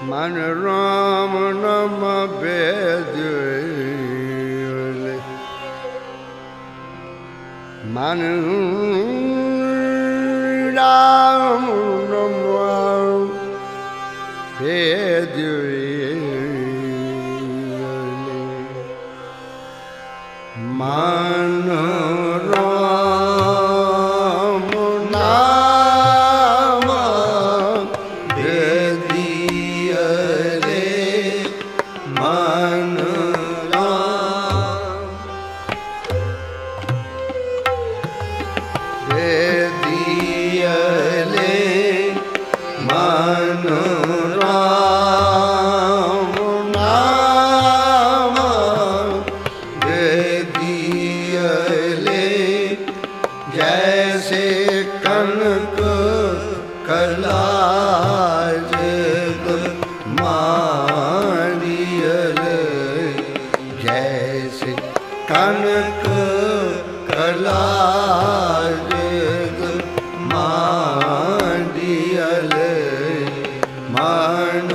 मन राम नम वेद मन राम नम वेद मन राम नाम वेदियले मन राम वेदियले मन राम नाम वेदियले जैसे कनक कलाज मारियले जैसे कनक कलाज मारियले मन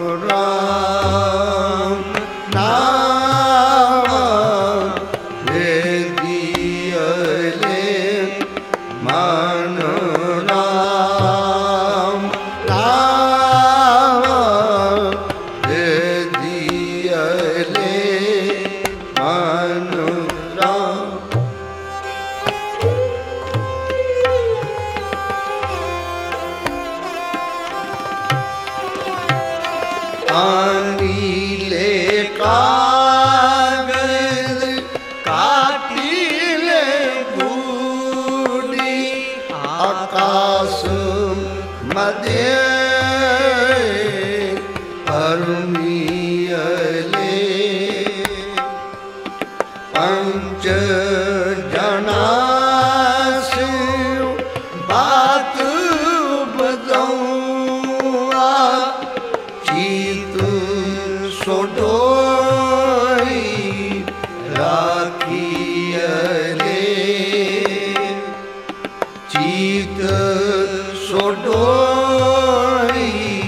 राम नाम वेदियले मन राम नाम वेदियले मन राम आनीले कागज काटिले बूढ़ी आकाश मध्य अरुणियले पंच जनासु बात बदौआ चित सोडोई राखियले चित सोडोई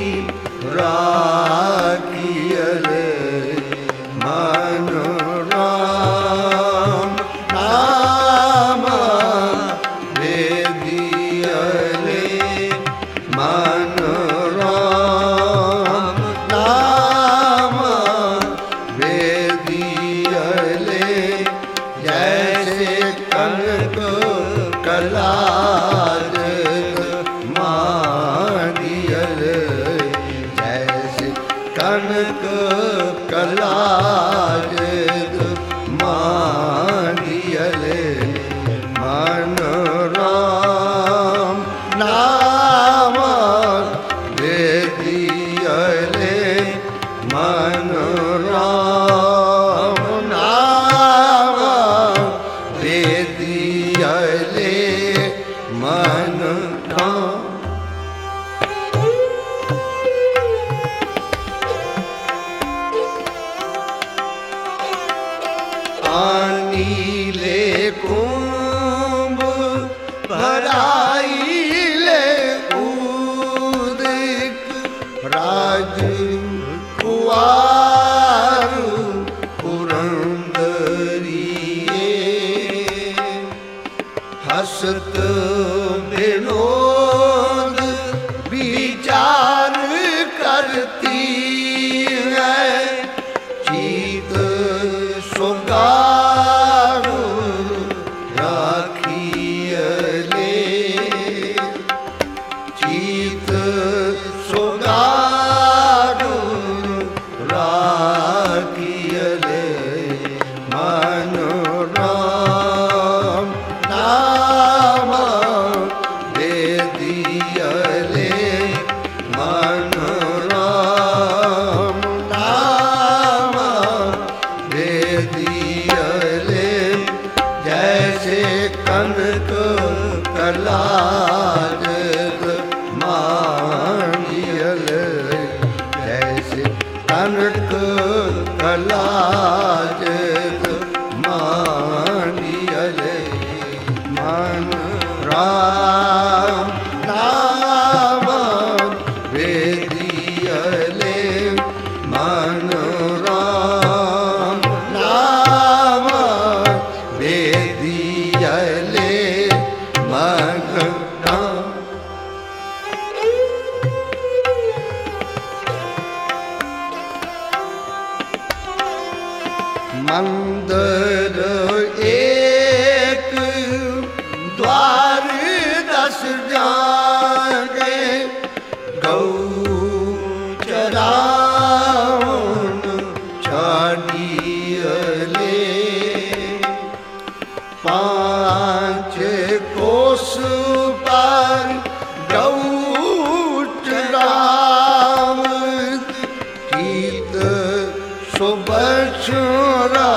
राखियले मन राम नाम वेदियले मन राम नाम वेदियले जैसे कनक कलाज मा अंदर एक द्वार 10 जागे गौ चरावन छाड़ियले 5 कोस पार गौ चरावत चित सुबछरा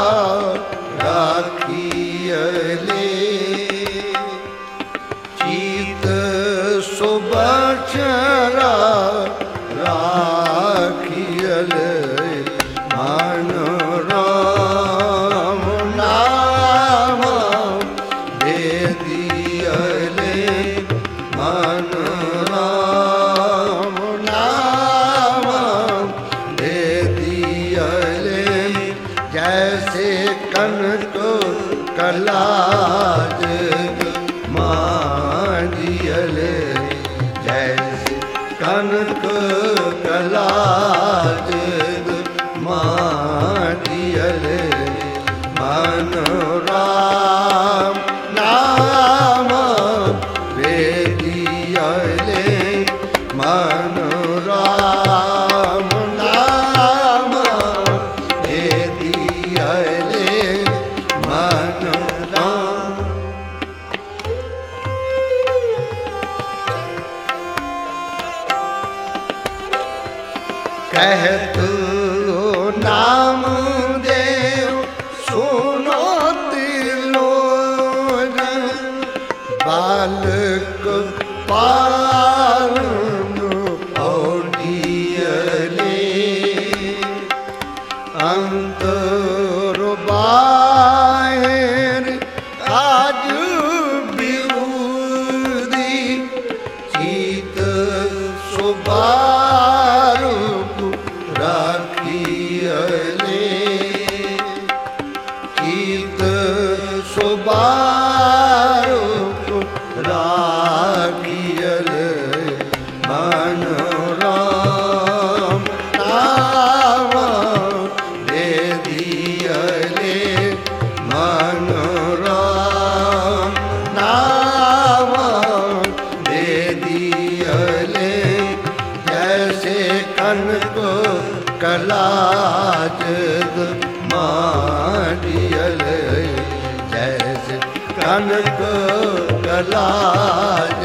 राखियले चित सुबछरा राखियले मन राम नाम दे दियले मन राम नाम दे दियले जैसे कनक कलाज मांडियले जैसे कनक कलाज मांडियले मन राम नाम दे दियले मन राम नाम दे दियले मन राम कहत नाम देव सुनो तिलोचन बालक पारण पौड़ियले अंतर बाहिर आज विरोधी चित सुबारूप राखियले चित सुबारूप राखियले मन राम नाम दे दियले मन राम नाम दे दियले जैसे कनक कलाज मांडियले जैसे कनक कलाज